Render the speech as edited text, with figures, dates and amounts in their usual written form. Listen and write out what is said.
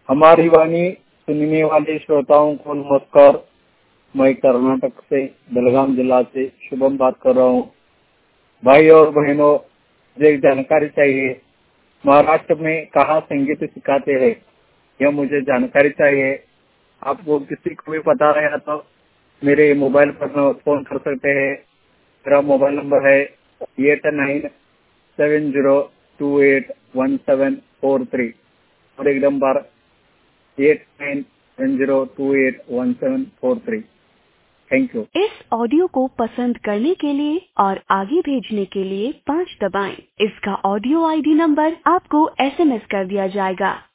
हमारी वाणी सुनने वाले श्रोताओं को नमस्कार। मैं कर्नाटक से बेलगाम जिला से शुभम बात कर रहा हूँ। भाई और बहनों, मुझे एक जानकारी चाहिए। महाराष्ट्र में कहाँ संगीत सिखाते हैं, यह मुझे जानकारी चाहिए। आपको किसी को भी पता है तो मेरे मोबाइल पर फोन कर सकते हैं। मेरा मोबाइल नंबर है 8970281743 और एक नंबर 8970281743। Thank you. इस ऑडियो को पसंद करने के लिए और आगे भेजने के लिए 5 दबाएं। इसका ऑडियो आईडी नंबर आपको SMS कर दिया जाएगा।